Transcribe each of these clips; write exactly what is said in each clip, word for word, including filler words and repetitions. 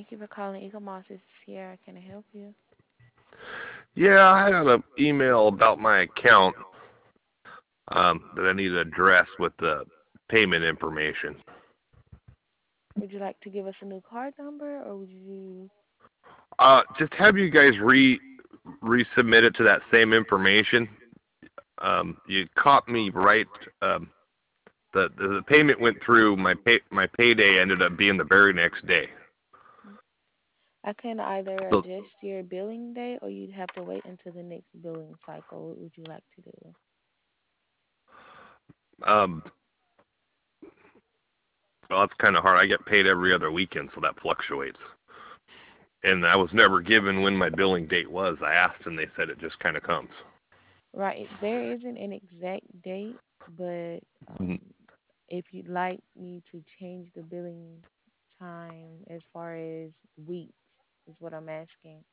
Thank you for calling Eagle Moss. This is Sierra. Can I help you? Yeah, I had an email about my account um, that I need to address with the payment information. Would you like to give us a new card number, or would you? Uh, just have you guys re resubmit it to that same information. Um, you caught me right. Um, the, the the payment went through. My pay my payday ended up being the very next day. I can either So adjust your billing date, or you'd have to wait until the next billing cycle. What would you like to do? um, well, that's kind of hard. I get paid every other weekend, so that fluctuates. And I was never given when my billing date was. I asked, and they said it just kind of comes. Right. There isn't an exact date, but Mhm. um, if you'd like me to change the billing time as far as weeks, is what I'm asking.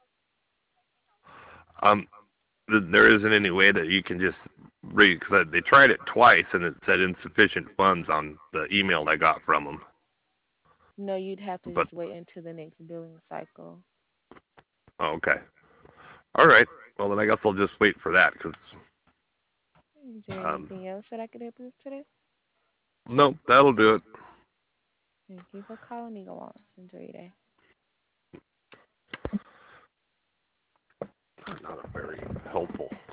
Um, th- there isn't any way that you can just read because they tried it twice and it said insufficient funds on the email I got from them. No, you'd have to But just wait until the next billing cycle. oh, okay, all right. Well, then I guess I'll just wait for that because Is there um, anything else that I could help you with today? no, that'll do it. Thank you for calling Eagle Moss. Enjoy your day. Not a very helpful.